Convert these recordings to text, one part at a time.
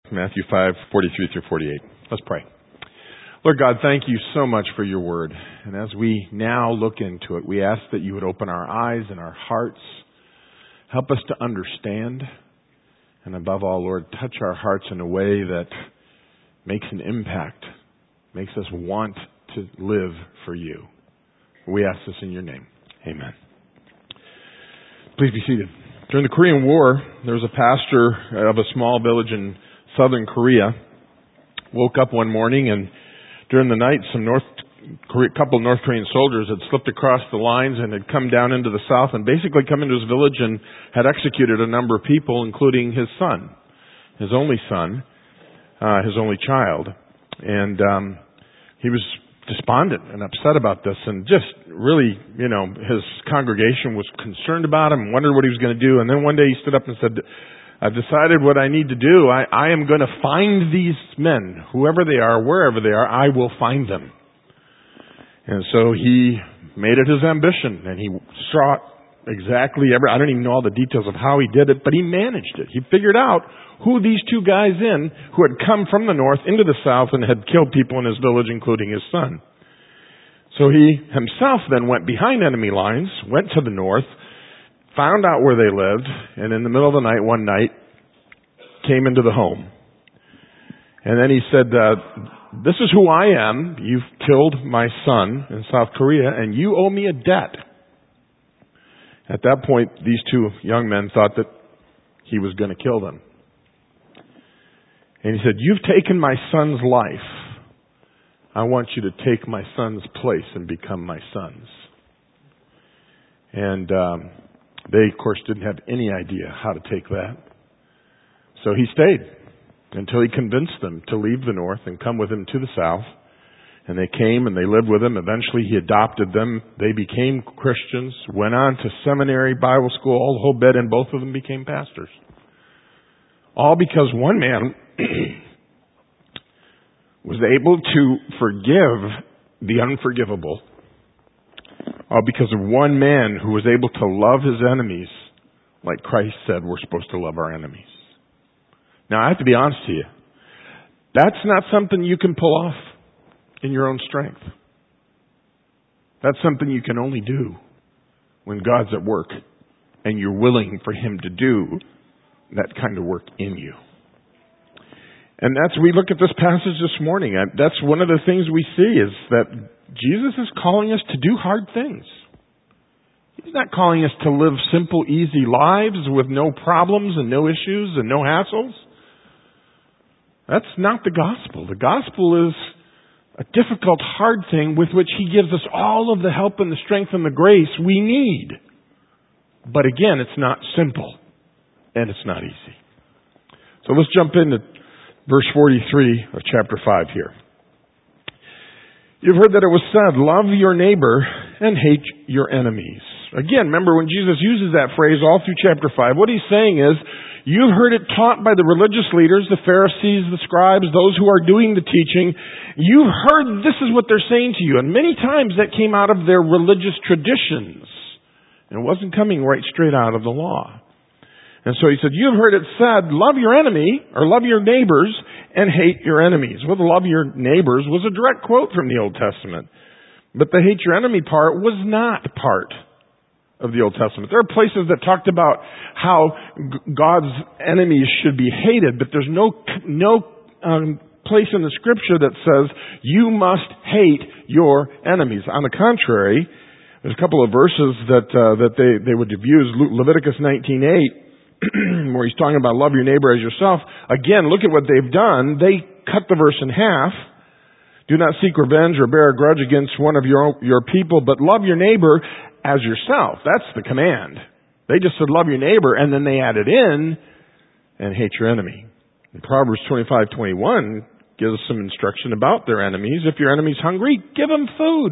Matthew 5:43 through 48. Let's pray. Lord God, thank you so much for your word. And as we now look into it, we ask that you would open our eyes and our hearts, help us to understand, and above all, Lord, touch our hearts in a way that makes an impact, makes us want to live for you. We ask this in your name. Amen. Please be seated. During the Korean War, there was a pastor of a small village in southern Korea. Woke up one morning and during the night, couple of North Korean soldiers had slipped across the lines and had come down into the south and basically come into his village and had executed a number of people, including his son, his only son, his only child. And he was despondent and upset about this, and just really, his congregation was concerned about him and wondered what he was going to do. And then one day he stood up and said, I've decided what I need to do. I am going to find these men, whoever they are, wherever they are, I will find them. And so he made it his ambition, and he sought exactly I don't even know all the details of how he did it, but he managed it. He figured out who these two guys who had come from the north into the south and had killed people in his village, including his son. So he himself then went behind enemy lines, went to the north, found out where they lived, and in the middle of the night, one night, came into the home. And then he said, this is who I am. You've killed my son in South Korea, and you owe me a debt. At that point, these two young men thought that he was going to kill them. And he said, you've taken my son's life. I want you to take my son's place and become my son's. And they, of course, didn't have any idea how to take that. So he stayed until he convinced them to leave the north and come with him to the south. And they came and they lived with him. Eventually he adopted them. They became Christians, went on to seminary, Bible school, all the whole bit, and both of them became pastors. All because one man was able to forgive the unforgivable. All because of one man who was able to love his enemies like Christ said we're supposed to love our enemies. Now, I have to be honest to you. That's not something you can pull off in your own strength. That's something you can only do when God's at work and you're willing for Him to do that kind of work in you. And we look at this passage this morning. That's one of the things we see is that Jesus is calling us to do hard things. He's not calling us to live simple, easy lives with no problems and no issues and no hassles. That's not the gospel. The gospel is a difficult, hard thing with which He gives us all of the help and the strength and the grace we need. But again, it's not simple and it's not easy. So let's jump into verse 43 of chapter 5 here. You've heard that it was said, love your neighbor and hate your enemies. Again, remember when Jesus uses that phrase all through chapter 5, what He's saying is, you've heard it taught by the religious leaders, the Pharisees, the scribes, those who are doing the teaching. You've heard this is what they're saying to you. And many times that came out of their religious traditions. And it wasn't coming right straight out of the law. And so He said, you've heard it said, love your enemy, or love your neighbors, and hate your enemies. Well, the love your neighbors was a direct quote from the Old Testament. But the hate your enemy part was not part of the Old Testament. There are places that talked about how God's enemies should be hated, but there's no place in the Scripture that says you must hate your enemies. On the contrary, there's a couple of verses that they would have used. Leviticus 19:8. Where He's talking about love your neighbor as yourself. Again, look at what they've done. They cut the verse in half. Do not seek revenge or bear a grudge against one of your people, but love your neighbor as yourself. That's the command. They just said love your neighbor, and then they added in and hate your enemy. And Proverbs 25:21 gives us some instruction about their enemies. If your enemy's hungry, give him food.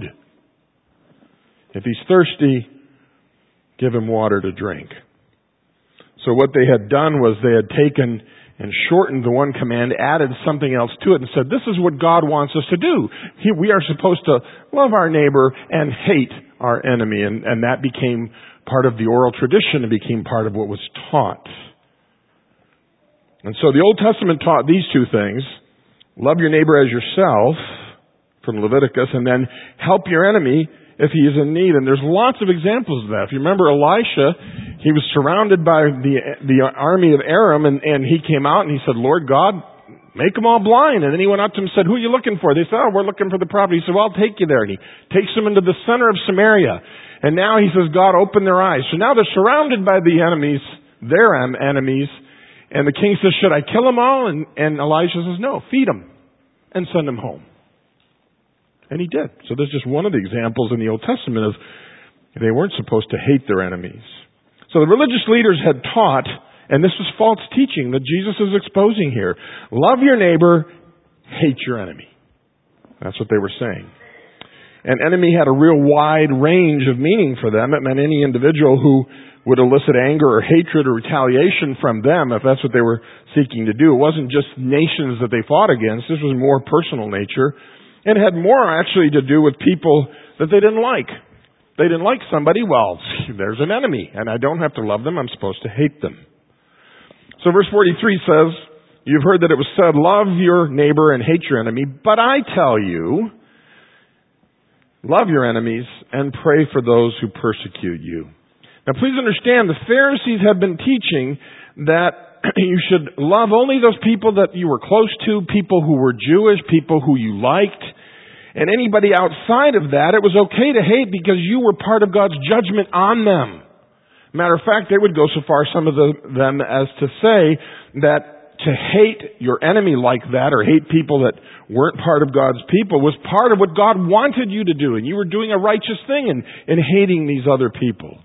If he's thirsty, give him water to drink. So what they had done was they had taken and shortened the one command, added something else to it, and said, this is what God wants us to do. We are supposed to love our neighbor and hate our enemy. And that became part of the oral tradition. It became part of what was taught. And so the Old Testament taught these two things. Love your neighbor as yourself, from Leviticus, and then help your enemy if he is in need. And there's lots of examples of that. If you remember Elisha, he was surrounded by the army of Aram, and he came out and he said, Lord God, make them all blind. And then he went up to them and said, who are you looking for? They said, oh, we're looking for the prophet. He said, well, I'll take you there. And he takes them into the center of Samaria. And now he says, God, open their eyes. So now they're surrounded by the enemies, their enemies. And the king says, should I kill them all? And Elisha says, no, feed them and send them home. And he did. So there's just one of the examples in the Old Testament of they weren't supposed to hate their enemies. So the religious leaders had taught, and this was false teaching that Jesus is exposing here. Love your neighbor, hate your enemy. That's what they were saying. And enemy had a real wide range of meaning for them. It meant any individual who would elicit anger or hatred or retaliation from them if that's what they were seeking to do. It wasn't just nations that they fought against. This was more personal nature. And it had more actually to do with people that they didn't like. They didn't like somebody, well, there's an enemy, and I don't have to love them, I'm supposed to hate them. So verse 43 says, you've heard that it was said, love your neighbor and hate your enemy, but I tell you, love your enemies and pray for those who persecute you. Now please understand, the Pharisees had been teaching that you should love only those people that you were close to, people who were Jewish, people who you liked. And anybody outside of that, it was okay to hate because you were part of God's judgment on them. Matter of fact, they would go so far, some of them, as to say that to hate your enemy like that or hate people that weren't part of God's people was part of what God wanted you to do. And you were doing a righteous thing in hating these other people.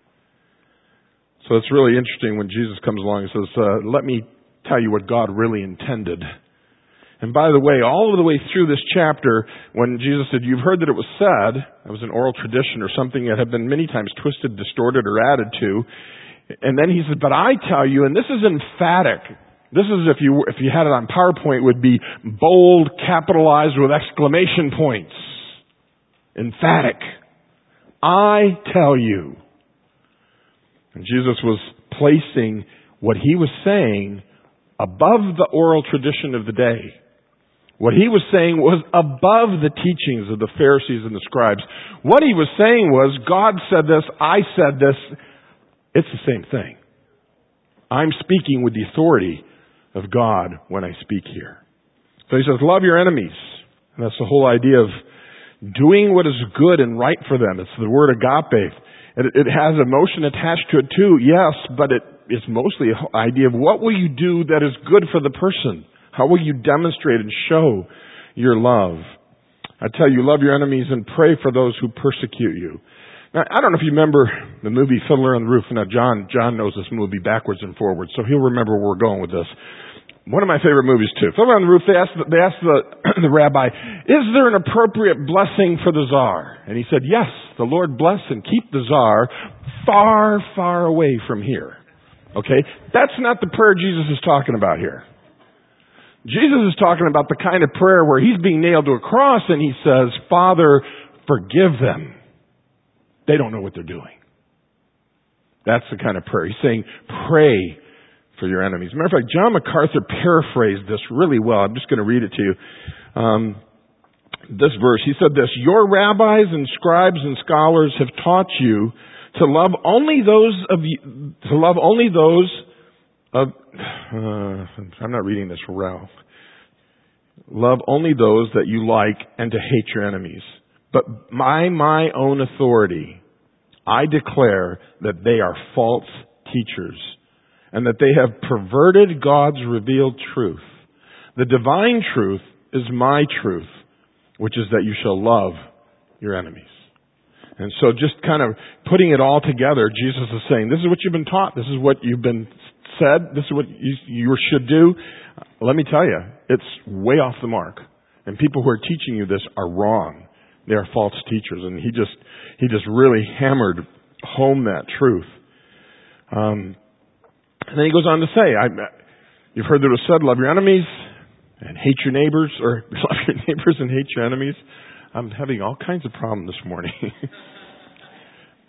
So it's really interesting when Jesus comes along and says, let me tell you what God really intended. And by the way, all of the way through this chapter, when Jesus said, you've heard that it was said, it was an oral tradition or something that had been many times twisted, distorted, or added to. And then he said, but I tell you, and this is emphatic. This is, if you had it on PowerPoint, would be bold, capitalized with exclamation points. Emphatic. I tell you. And Jesus was placing what he was saying above the oral tradition of the day. What he was saying was above the teachings of the Pharisees and the scribes. What he was saying was, God said this, I said this, it's the same thing. I'm speaking with the authority of God when I speak here. So he says, love your enemies. And that's the whole idea of doing what is good and right for them. It's the word agape. It has emotion attached to it too, yes, but it's mostly an idea of what will you do that is good for the person? How will you demonstrate and show your love? I tell you, love your enemies and pray for those who persecute you. Now, I don't know if you remember the movie Fiddler on the Roof. Now, John knows this movie backwards and forwards, so he'll remember where we're going with this. One of my favorite movies too. Fiddler on the Roof, they asked the rabbi, is there an appropriate blessing for the czar? And he said, yes, the Lord bless and keep the czar far, far away from here. Okay? That's not the prayer Jesus is talking about here. Jesus is talking about the kind of prayer where he's being nailed to a cross and he says, Father, forgive them. They don't know what they're doing. That's the kind of prayer. He's saying, pray for your enemies. As a matter of fact, John MacArthur paraphrased this really well. I'm just going to read it to you. This verse, he said this, your rabbis and scribes and scholars have taught you to love only those I'm not reading this, Ralph. Love only those that you like and to hate your enemies. But by my own authority, I declare that they are false teachers and that they have perverted God's revealed truth. The divine truth is my truth, which is that you shall love your enemies. And so just kind of putting it all together, Jesus is saying, this is what you've been taught. This is what you've been said. This is what you should do. Let me tell you, it's way off the mark. And people who are teaching you this are wrong. They are false teachers. And he just really hammered home that truth. And then he goes on to say, you've heard that it was said, love your enemies and hate your neighbors, or love your neighbors and hate your enemies. I'm having all kinds of problems this morning.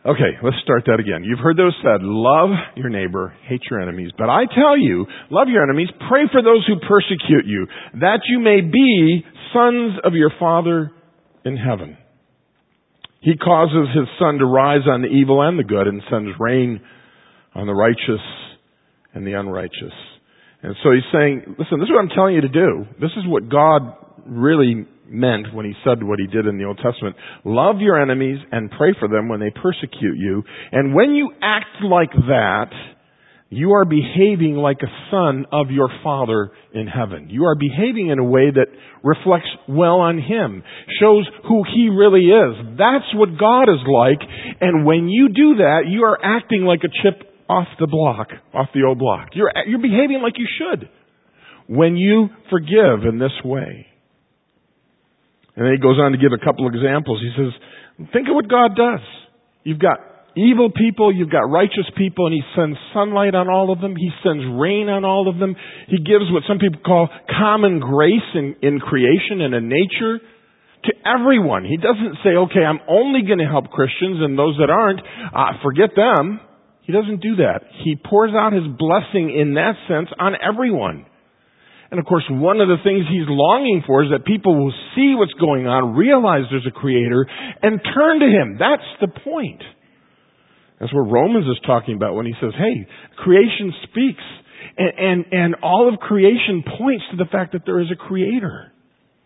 Okay, let's start that again. You've heard those said, love your neighbor, hate your enemies. But I tell you, love your enemies, pray for those who persecute you, that you may be sons of your Father in heaven. He causes His sun to rise on the evil and the good and sends rain on the righteous and the unrighteous. And so He's saying, listen, this is what I'm telling you to do. This is what God really meant when He said what He did in the Old Testament. Love your enemies and pray for them when they persecute you. And when you act like that, you are behaving like a son of your Father in heaven. You are behaving in a way that reflects well on Him, shows who He really is. That's what God is like. And when you do that, you are acting like a chip off the block, off the old block. You're behaving like you should when you forgive in this way. And then He goes on to give a couple of examples. He says, think of what God does. You've got evil people, you've got righteous people, and He sends sunlight on all of them. He sends rain on all of them. He gives what some people call common grace in creation and in nature to everyone. He doesn't say, okay, I'm only going to help Christians, and those that aren't, forget them. He doesn't do that. He pours out His blessing in that sense on everyone. And of course, one of the things He's longing for is that people will see what's going on, realize there's a Creator, and turn to Him. That's the point. That's what Romans is talking about when he says, hey, creation speaks. And all of creation points to the fact that there is a Creator.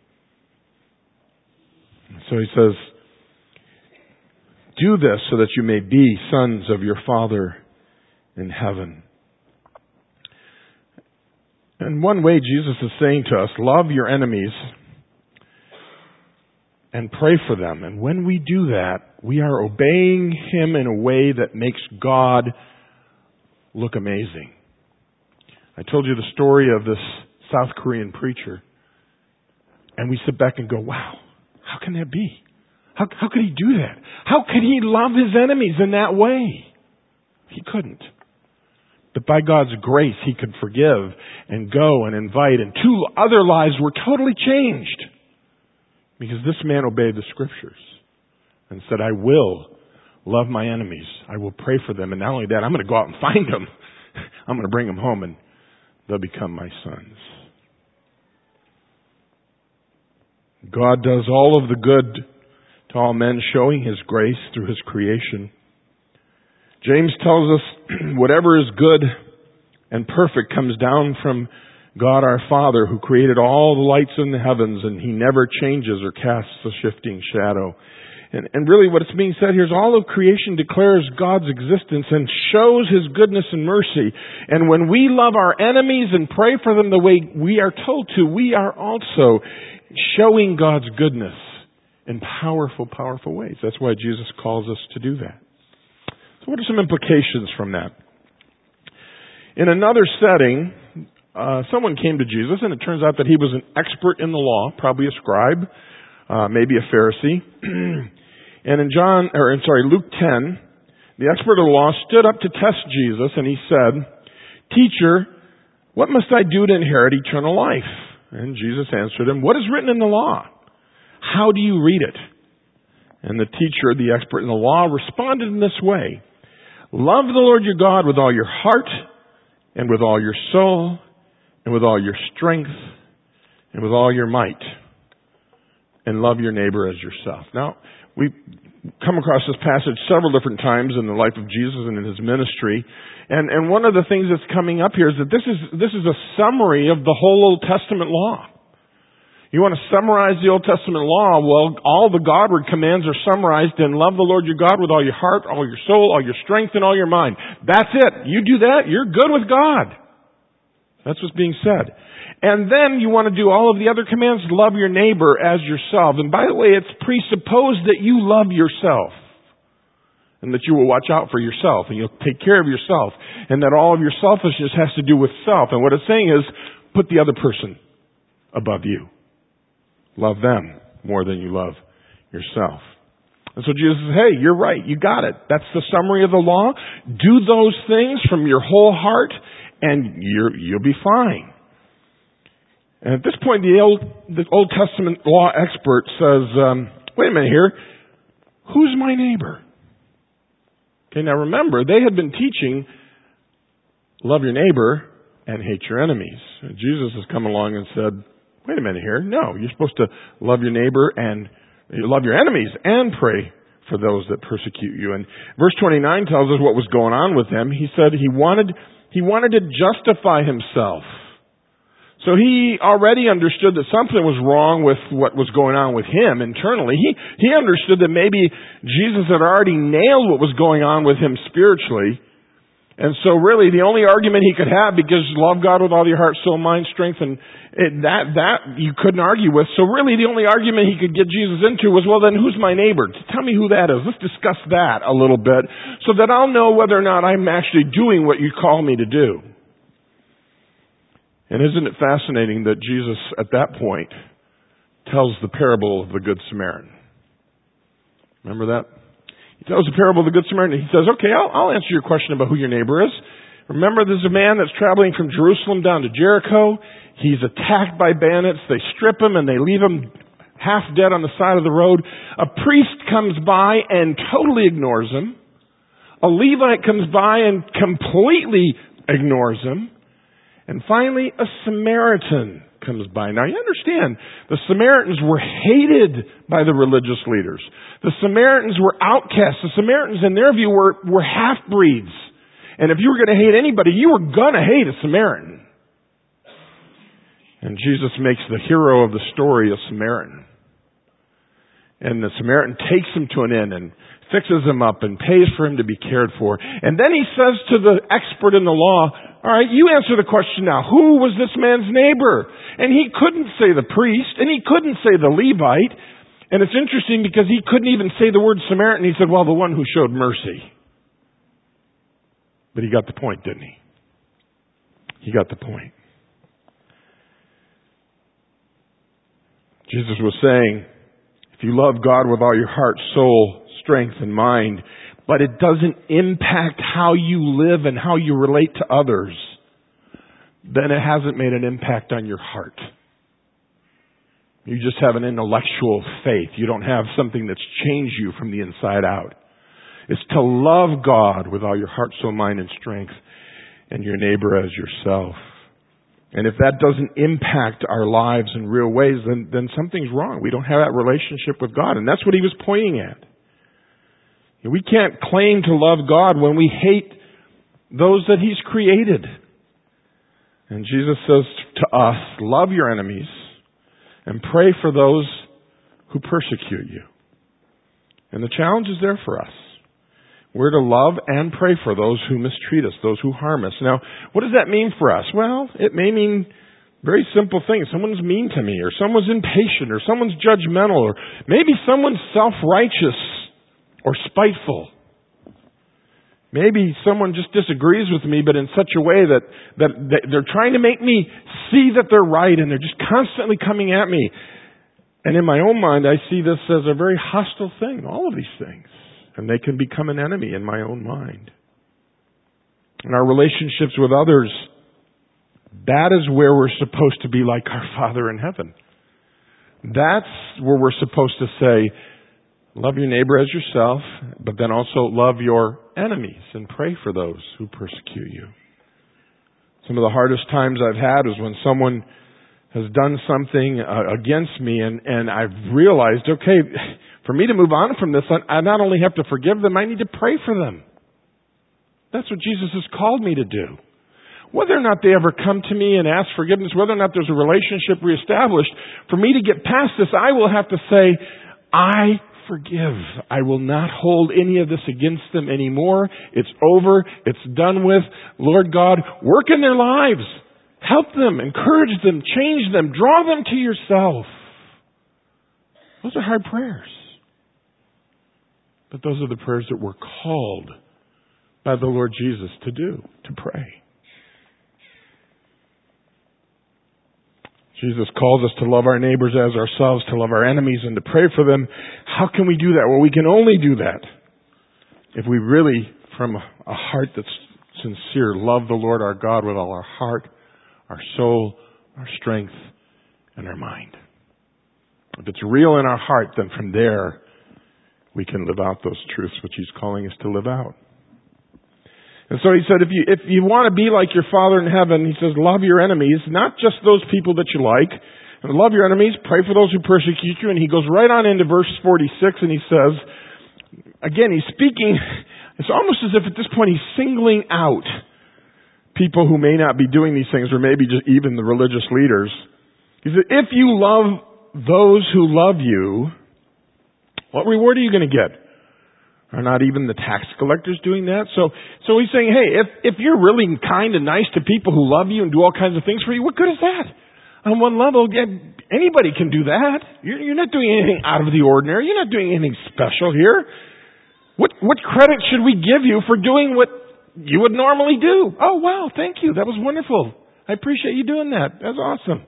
So he says, do this so that you may be sons of your Father in heaven. And one way Jesus is saying to us, love your enemies and pray for them. And when we do that, we are obeying Him in a way that makes God look amazing. I told you the story of this South Korean preacher. And we sit back and go, wow, how can that be? How could he do that? How could he love his enemies in that way? He couldn't. But by God's grace, he could forgive and go and invite. And 2 other lives were totally changed. Because this man obeyed the Scriptures and said, I will love my enemies. I will pray for them. And not only that, I'm going to go out and find them. I'm going to bring them home and they'll become my sons. God does all of the good to all men, showing His grace through His creation. James tells us whatever is good and perfect comes down from God our Father, who created all the lights in the heavens, and He never changes or casts a shifting shadow. And really what it's being said here is all of creation declares God's existence and shows His goodness and mercy. And when we love our enemies and pray for them the way we are told to, we are also showing God's goodness in powerful, powerful ways. That's why Jesus calls us to do that. So what are some implications from that? In another setting, someone came to Jesus, and it turns out that he was an expert in the law, probably a scribe, maybe a Pharisee. And in Luke 10, the expert of the law stood up to test Jesus, and he said, Teacher, what must I do to inherit eternal life? And Jesus answered him, What is written in the law? How do you read it? And the teacher, the expert in the law, responded in this way, Love the Lord your God with all your heart, and with all your soul, and with all your strength, and with all your might, and love your neighbor as yourself. Now, we come across this passage several different times in the life of Jesus and in His ministry, and one of the things that's coming up here is that this is a summary of the whole Old Testament law. You want to summarize the Old Testament law? Well, all the Godward commands are summarized in love the Lord your God with all your heart, all your soul, all your strength, and all your mind. That's it. You do that, you're good with God. That's what's being said. And then you want to do all of the other commands. Love your neighbor as yourself. And by the way, it's presupposed that you love yourself. And that you will watch out for yourself. And you'll take care of yourself. And that all of your selfishness has to do with self. And what it's saying is, put the other person above you. Love them more than you love yourself. And so Jesus says, hey, you're right. You got it. That's the summary of the law. Do those things from your whole heart and you'll be fine. And at this point, the Old Testament law expert says, wait a minute here. Who's my neighbor? Okay, now remember, they had been teaching, love your neighbor and hate your enemies. And Jesus has come along and said, wait a minute here. No, you're supposed to love your neighbor and love your enemies and pray for those that persecute you. And verse 29 tells us what was going on with him. He said he wanted to justify himself. So he already understood that something was wrong with what was going on with him internally. He understood that maybe Jesus had already nailed what was going on with him spiritually. And so really the only argument he could have, because love God with all your heart, soul, mind, strength, and that you couldn't argue with. So really the only argument he could get Jesus into was, well then who's my neighbor? Tell me who that is. Let's discuss that a little bit so that I'll know whether or not I'm actually doing what you call me to do. And isn't it fascinating that Jesus, at that point, tells the parable of the Good Samaritan? Remember that? He tells the parable of the Good Samaritan. He says, okay, I'll answer your question about who your neighbor is. Remember, there's a man that's traveling from Jerusalem down to Jericho. He's attacked by bandits. They strip him and they leave him half dead on the side of the road. A priest comes by and totally ignores him. A Levite comes by and completely ignores him. And finally, a Samaritan comes by. Now, you understand, the Samaritans were hated by the religious leaders. The Samaritans were outcasts. The Samaritans, in their view, were half-breeds. And if you were going to hate anybody, you were going to hate a Samaritan. And Jesus makes the hero of the story a Samaritan. And the Samaritan takes him to an inn and fixes him up and pays for him to be cared for. And then he says to the expert in the law, all right, you answer the question now. Who was this man's neighbor? And he couldn't say the priest, and he couldn't say the Levite. And it's interesting because he couldn't even say the word Samaritan. He said, well, the one who showed mercy. But he got the point, didn't he? He got the point. Jesus was saying, if you love God with all your heart, soul, strength, and mind, but it doesn't impact how you live and how you relate to others, then it hasn't made an impact on your heart. You just have an intellectual faith. You don't have something that's changed you from the inside out. It's to love God with all your heart, soul, mind, and strength, and your neighbor as yourself. And if that doesn't impact our lives in real ways, then something's wrong. We don't have that relationship with God. And that's what he was pointing at. We can't claim to love God when we hate those that he's created. And Jesus says to us, love your enemies and pray for those who persecute you. And the challenge is there for us. We're to love and pray for those who mistreat us, those who harm us. Now, what does that mean for us? Well, it may mean very simple things. Someone's mean to me, or someone's impatient, or someone's judgmental, or maybe someone's self-righteous or spiteful. Maybe someone just disagrees with me, but in such a way that they're trying to make me see that they're right, and they're just constantly coming at me. And in my own mind, I see this as a very hostile thing, all of these things. And they can become an enemy in my own mind. In our relationships with others, that is where we're supposed to be like our Father in heaven. That's where we're supposed to say, love your neighbor as yourself, but then also love your enemies and pray for those who persecute you. Some of the hardest times I've had is when someone has done something against me and I've realized, okay, for me to move on from this, I not only have to forgive them, I need to pray for them. That's what Jesus has called me to do. Whether or not they ever come to me and ask forgiveness, whether or not there's a relationship reestablished, for me to get past this, I will have to say, I forgive. I will not hold any of this against them anymore. It's over. It's done with. Lord God, work in their lives. Help them, encourage them, change them, draw them to yourself. Those are hard prayers. But those are the prayers that we're called by the Lord Jesus to do, to pray. Jesus calls us to love our neighbors as ourselves, to love our enemies and to pray for them. How can we do that? Well, we can only do that if we really, from a heart that's sincere, love the Lord our God with all our heart, our soul, our strength, and our mind. If it's real in our heart, then from there we can live out those truths which He's calling us to live out. And so he said, if you want to be like your Father in heaven, he says, love your enemies, not just those people that you like. And love your enemies, pray for those who persecute you. And he goes right on into verse 46 and he says, again, he's speaking, it's almost as if at this point he's singling out people who may not be doing these things, or maybe just even the religious leaders. He said, if you love those who love you, what reward are you going to get? Are not even the tax collectors doing that? So he's saying, hey, if you're really kind and nice to people who love you and do all kinds of things for you, what good is that? On one level, anybody can do that. You're not doing anything out of the ordinary. You're not doing anything special here. What credit should we give you for doing what you would normally do? Oh, wow, thank you. That was wonderful. I appreciate you doing that. That's awesome.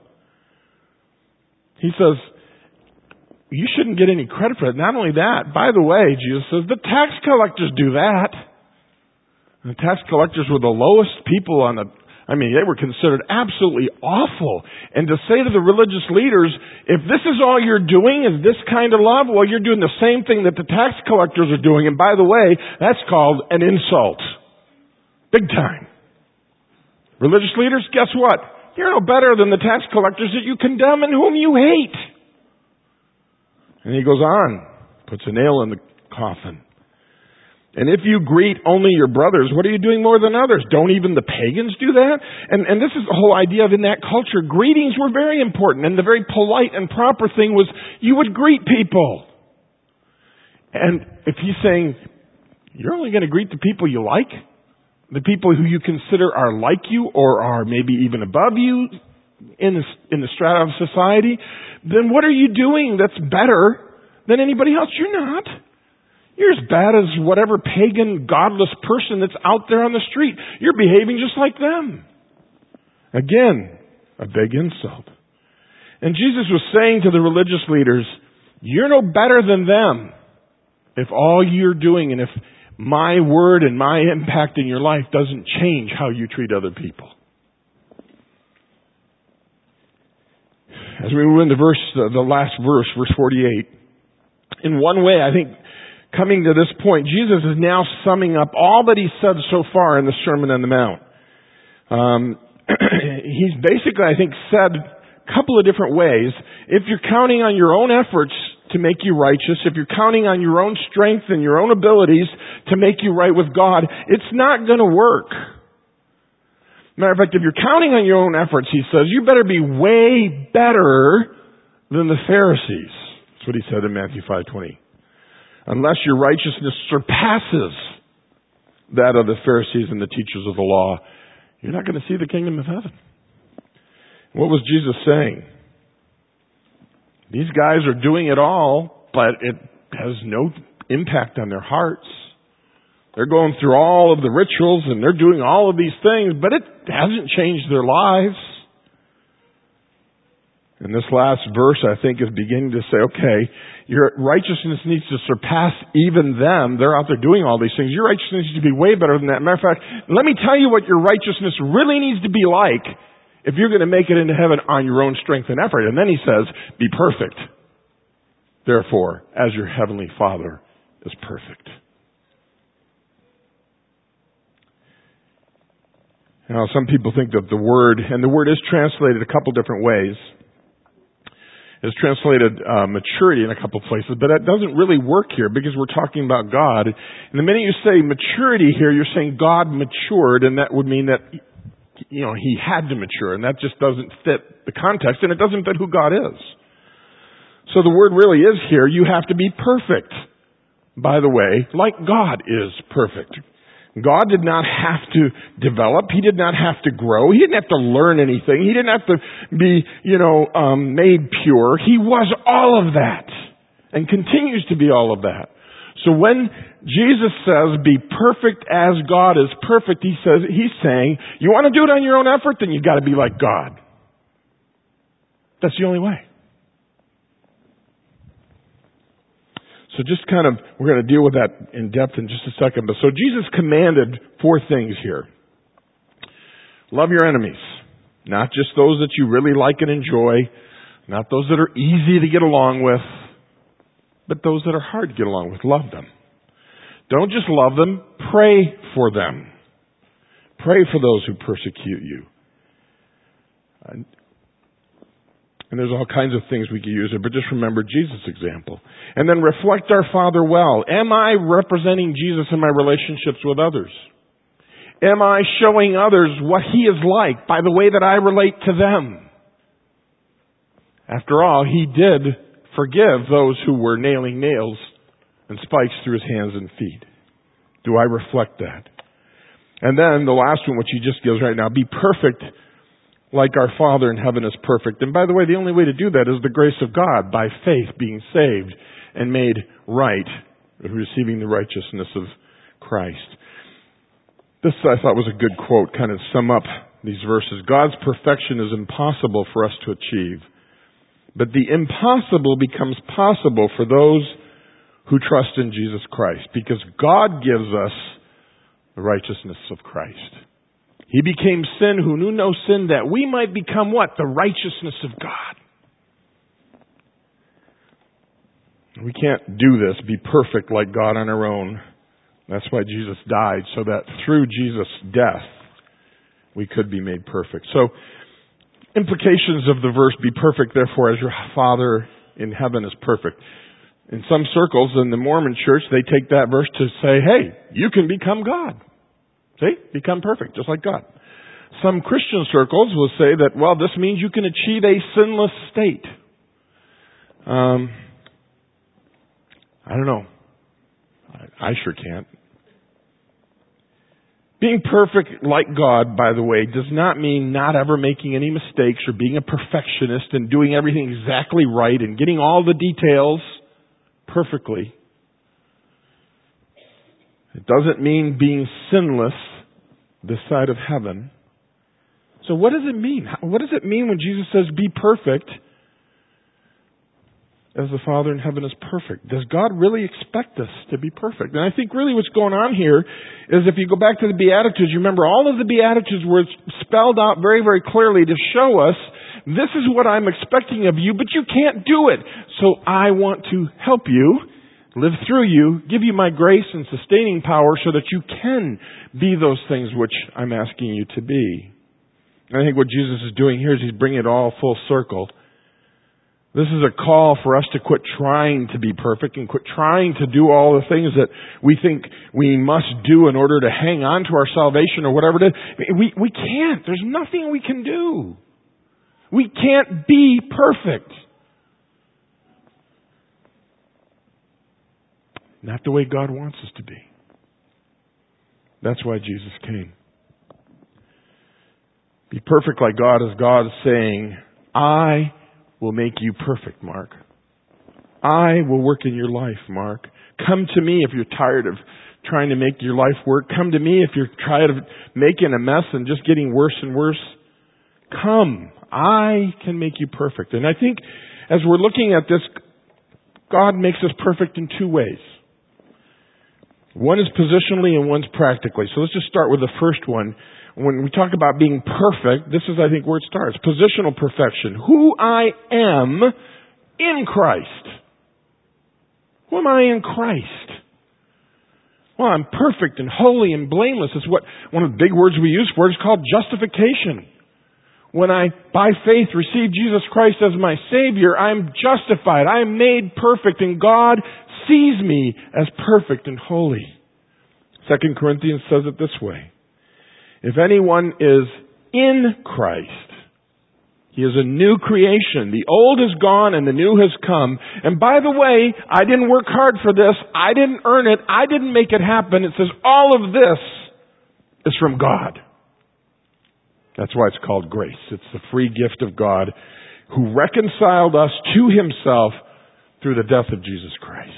He says, you shouldn't get any credit for it. Not only that, by the way, Jesus says, the tax collectors do that. And the tax collectors were the lowest people they were considered absolutely awful. And to say to the religious leaders, if this is all you're doing, is this kind of love, well, you're doing the same thing that the tax collectors are doing. And by the way, that's called an insult. Big time. Religious leaders, guess what? You're no better than the tax collectors that you condemn and whom you hate. And he goes on, puts a nail in the coffin. And if you greet only your brothers, what are you doing more than others? Don't even the pagans do that? And this is the whole idea of in that culture, greetings were very important. And the very polite and proper thing was you would greet people. And if he's saying, you're only going to greet the people you like, the people who you consider are like you or are maybe even above you in the strata of society, then what are you doing that's better than anybody else? You're not. You're as bad as whatever pagan, godless person that's out there on the street. You're behaving just like them. Again, a big insult. And Jesus was saying to the religious leaders, you're no better than them if all you're doing and if my word and my impact in your life doesn't change how you treat other people. As we move into the last verse, verse 48, in one way, I think, coming to this point, Jesus is now summing up all that he said so far in the Sermon on the Mount. He's basically, I think, said a couple of different ways. If you're counting on your own efforts to make you righteous, if you're counting on your own strength and your own abilities to make you right with God, it's not going to work. Matter of fact, if you're counting on your own efforts, he says, you better be way better than the Pharisees. That's what he said in Matthew 5:20. Unless your righteousness surpasses that of the Pharisees and the teachers of the law, you're not going to see the kingdom of heaven. What was Jesus saying? These guys are doing it all, but it has no impact on their hearts. They're going through all of the rituals and they're doing all of these things, but it hasn't changed their lives. And this last verse, I think, is beginning to say, okay, your righteousness needs to surpass even them. They're out there doing all these things. Your righteousness needs to be way better than that. Matter of fact, let me tell you what your righteousness really needs to be like if you're going to make it into heaven on your own strength and effort. And then he says, be perfect. Therefore, as your heavenly Father is perfect. Now, some people think that the word is translated a couple different ways. It's translated maturity in a couple places, but that doesn't really work here because we're talking about God. And the minute you say maturity here, you're saying God matured, and that would mean that, he had to mature, and that just doesn't fit the context, and it doesn't fit who God is. So the word really is here, you have to be perfect, by the way, like God is perfect. God did not have to develop. He did not have to grow. He didn't have to learn anything. He didn't have to be, made pure. He was all of that and continues to be all of that. So when Jesus says, be perfect as God is perfect, he's saying, you want to do it on your own effort? Then you've got to be like God. That's the only way. So just we're going to deal with that in depth in just a second. But so Jesus commanded 4 things here. Love your enemies. Not just those that you really like and enjoy. Not those that are easy to get along with. But those that are hard to get along with. Love them. Don't just love them. Pray for them. Pray for those who persecute you. And there's all kinds of things we could use there, but just remember Jesus' example. And then reflect our Father well. Am I representing Jesus in my relationships with others? Am I showing others what He is like by the way that I relate to them? After all, He did forgive those who were nailing nails and spikes through His hands and feet. Do I reflect that? And then the last one, which He just gives right now, be perfect like our Father in heaven is perfect. And by the way, the only way to do that is the grace of God, by faith being saved and made right, receiving the righteousness of Christ. This, I thought, was a good quote, kind of sum up these verses. God's perfection is impossible for us to achieve, but the impossible becomes possible for those who trust in Jesus Christ, because God gives us the righteousness of Christ. He became sin who knew no sin, that we might become what? The righteousness of God. We can't do this, be perfect like God on our own. That's why Jesus died, so that through Jesus' death, we could be made perfect. So, implications of the verse, be perfect, therefore, as your Father in heaven is perfect. In some circles in the Mormon church, they take that verse to say, hey, you can become God. See? Become perfect, just like God. Some Christian circles will say that, well, this means you can achieve a sinless state. I don't know. I sure can't. Being perfect like God, by the way, does not mean not ever making any mistakes or being a perfectionist and doing everything exactly right and getting all the details perfectly. It doesn't mean being sinless this side of heaven. So what does it mean? What does it mean when Jesus says, be perfect as the Father in heaven is perfect? Does God really expect us to be perfect? And I think really what's going on here is, if you go back to the Beatitudes, you remember all of the Beatitudes were spelled out very, very clearly to show us, this is what I'm expecting of you, but you can't do it. So I want to help you, live through you, give you my grace and sustaining power so that you can be those things which I'm asking you to be. And I think what Jesus is doing here is He's bringing it all full circle. This is a call for us to quit trying to be perfect and quit trying to do all the things that we think we must do in order to hang on to our salvation or whatever it is. We can't. There's nothing we can do. We can't be perfect. Not the way God wants us to be. That's why Jesus came. Be perfect like God, as God is saying, I will make you perfect, Mark. I will work in your life, Mark. Come to me if you're tired of trying to make your life work. Come to me if you're tired of making a mess and just getting worse and worse. Come. I can make you perfect. And I think as we're looking at this, God makes us perfect in two ways. One is positionally and one's practically. So let's just start with the first one. When we talk about being perfect, this is, I think, where it starts. Positional perfection. Who I am in Christ. Who am I in Christ? Well, I'm perfect and holy and blameless. It's what one of the big words we use for it is called justification. When I, by faith, receive Jesus Christ as my Savior, I'm justified. I'm made perfect, and God sees me as perfect and holy. 2 Corinthians says it this way. If anyone is in Christ, he is a new creation. The old is gone and the new has come. And by the way, I didn't work hard for this. I didn't earn it. I didn't make it happen. It says all of this is from God. That's why it's called grace. It's the free gift of God who reconciled us to Himself through the death of Jesus Christ.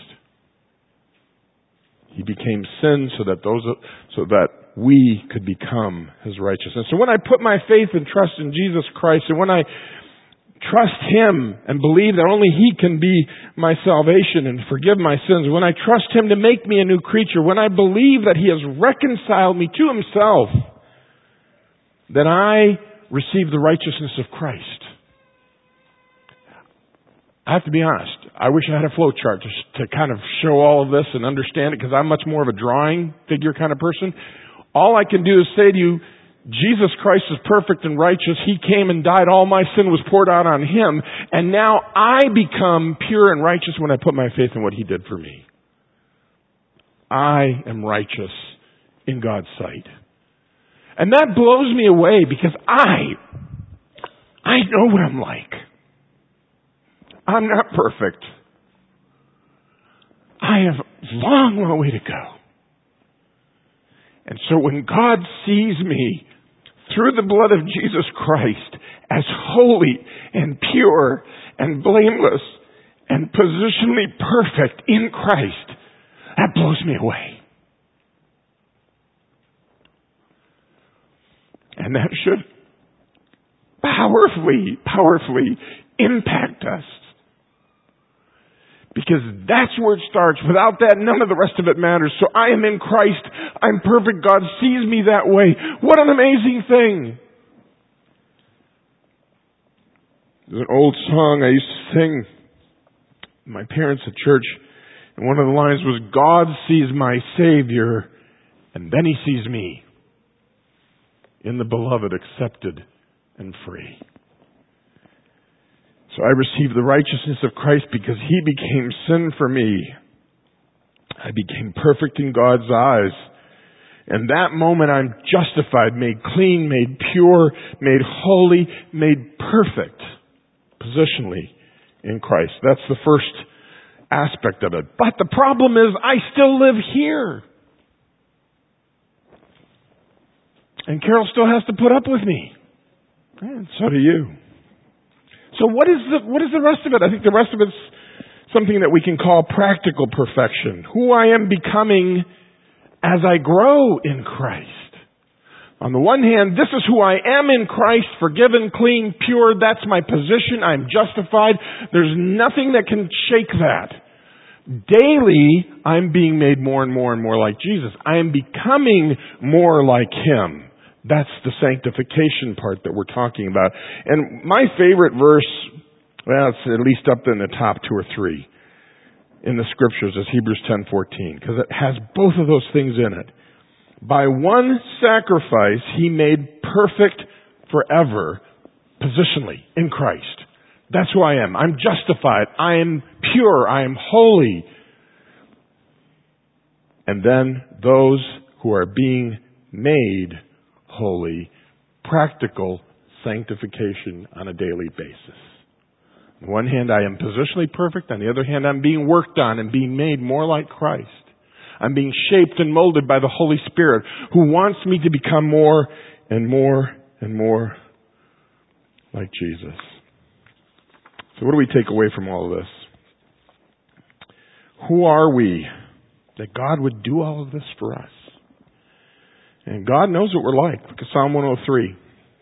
He became sin so that we could become His righteousness. So when I put my faith and trust in Jesus Christ, and when I trust Him and believe that only He can be my salvation and forgive my sins, when I trust Him to make me a new creature, when I believe that He has reconciled me to Himself, then I receive the righteousness of Christ. I have to be honest. I wish I had a flow chart to kind of show all of this and understand it, because I'm much more of a drawing figure kind of person. All I can do is say to you, Jesus Christ is perfect and righteous. He came and died. All my sin was poured out on Him. And now I become pure and righteous when I put my faith in what He did for me. I am righteous in God's sight. And that blows me away because I know what I'm like. I'm not perfect. I have a long way to go. And so when God sees me through the blood of Jesus Christ as holy and pure and blameless and positionally perfect in Christ, that blows me away. And that should powerfully impact us. Because that's where it starts. Without that, none of the rest of it matters. So I am in Christ. I'm perfect. God sees me that way. What an amazing thing. There's an old song I used to sing my parents at church. And one of the lines was, God sees my Savior, and then He sees me. In the beloved, accepted and free. So I received the righteousness of Christ because He became sin for me. I became perfect in God's eyes. And that moment I'm justified, made clean, made pure, made holy, made perfect positionally in Christ. That's the first aspect of it. But the problem is I still live here. And Carol still has to put up with me. And so do you. So what is the rest of it? I think the rest of it's something that we can call practical perfection. Who I am becoming as I grow in Christ. On the one hand, this is who I am in Christ, forgiven, clean, pure. That's my position. I'm justified. There's nothing that can shake that. Daily, I'm being made more and more and more like Jesus. I am becoming more like Him. That's the sanctification part that we're talking about. And my favorite verse, well, it's at least up in the top 2 or 3 in the Scriptures, is Hebrews 10:14, because it has both of those things in it. By one sacrifice, He made perfect forever, positionally, in Christ. That's who I am. I'm justified. I am pure. I am holy. And then those who are being made holy, practical sanctification on a daily basis. On one hand, I am positionally perfect. On the other hand, I'm being worked on and being made more like Christ. I'm being shaped and molded by the Holy Spirit, who wants me to become more and more and more like Jesus. So what do we take away from all of this? Who are we that God would do all of this for us? And God knows what we're like. Look at Psalm 103.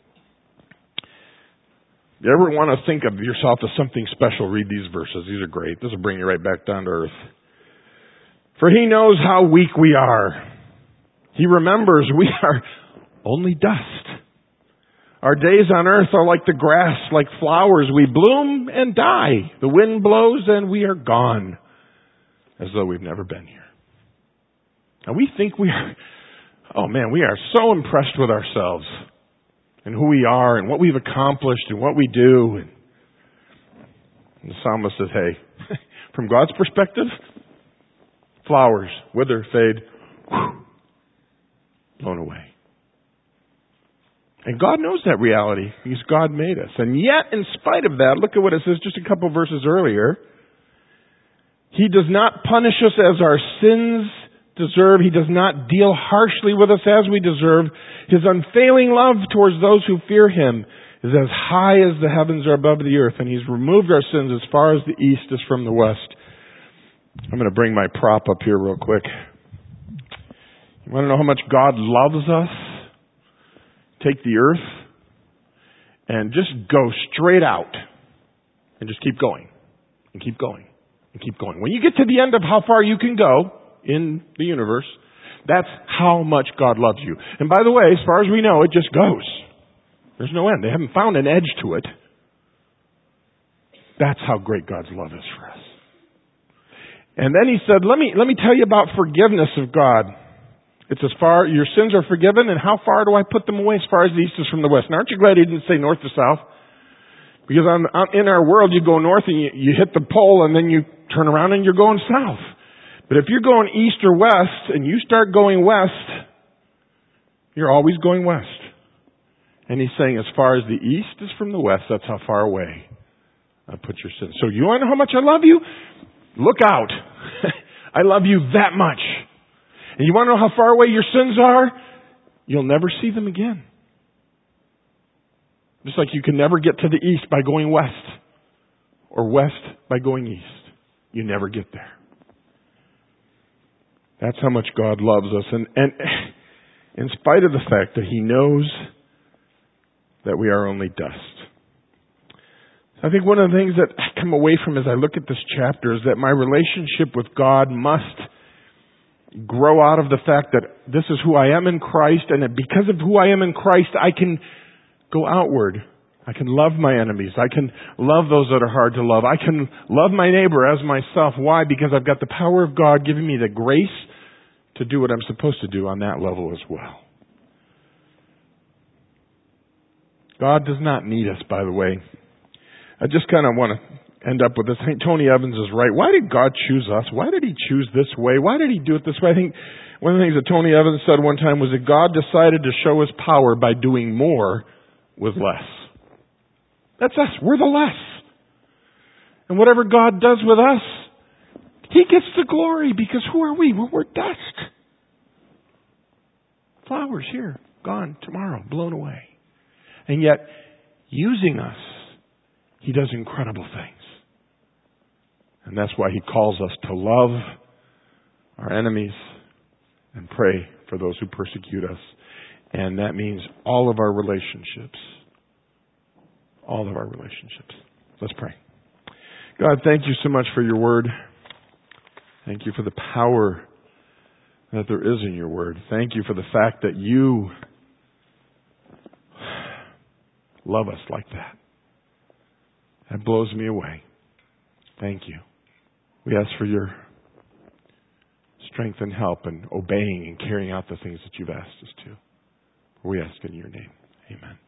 If you ever want to think of yourself as something special, read these verses. These are great. This will bring you right back down to earth. For He knows how weak we are. He remembers we are only dust. Our days on earth are like the grass, like flowers. We bloom and die. The wind blows and we are gone, as though we've never been here. And we think we are... Oh man, we are so impressed with ourselves and who we are and what we've accomplished and what we do. And the psalmist says, hey, from God's perspective, flowers wither, fade, blown away. And God knows that reality because God made us. And yet, in spite of that, look at what it says just a couple verses earlier. He does not punish us as our sins deserve. He does not deal harshly with us as we deserve. His unfailing love towards those who fear Him is as high as the heavens are above the earth, and He's removed our sins as far as the east is from the west. I'm going to bring my prop up here real quick. You want to know how much God loves us? Take the earth and just go straight out and just keep going and keep going and keep going. When you get to the end of how far you can go in the universe, that's how much God loves you. And by the way, as far as we know, it just goes. There's no end. They haven't found an edge to it. That's how great God's love is for us. And then He said, let me tell you about forgiveness of God. It's as far, your sins are forgiven, and how far do I put them away? As far as the east is from the west. And aren't you glad he didn't say north to south? Because in our world, you go north and you hit the pole, and then you turn around and you're going south. But if you're going east or west, and you start going west, you're always going west. And he's saying, as far as the east is from the west, that's how far away I put your sins. So you want to know how much I love you? Look out. I love you that much. And you want to know how far away your sins are? You'll never see them again. Just like you can never get to the east by going west, or west by going east. You never get there. That's how much God loves us. And in spite of the fact that He knows that we are only dust. I think one of the things that I come away from as I look at this chapter is that my relationship with God must grow out of the fact that this is who I am in Christ, and that because of who I am in Christ, I can go outward. I can love my enemies. I can love those that are hard to love. I can love my neighbor as myself. Why? Because I've got the power of God giving me the grace to do what I'm supposed to do on that level as well. God does not need us, by the way. I just kind of want to end up with this. I think Tony Evans is right. Why did God choose us? Why did He choose this way? Why did He do it this way? I think one of the things that Tony Evans said one time was that God decided to show His power by doing more with less. That's us. We're the less. And whatever God does with us, He gets the glory, because who are we? Well, we're dust. Flowers here, gone tomorrow, blown away. And yet, using us, He does incredible things. And that's why He calls us to love our enemies and pray for those who persecute us. And that means all of our relationships. All of our relationships. Let's pray. God, thank you so much for your word. Thank you for the power that there is in your word. Thank you for the fact that you love us like that. That blows me away. Thank you. We ask for your strength and help in obeying and carrying out the things that you've asked us to. We ask in your name. Amen.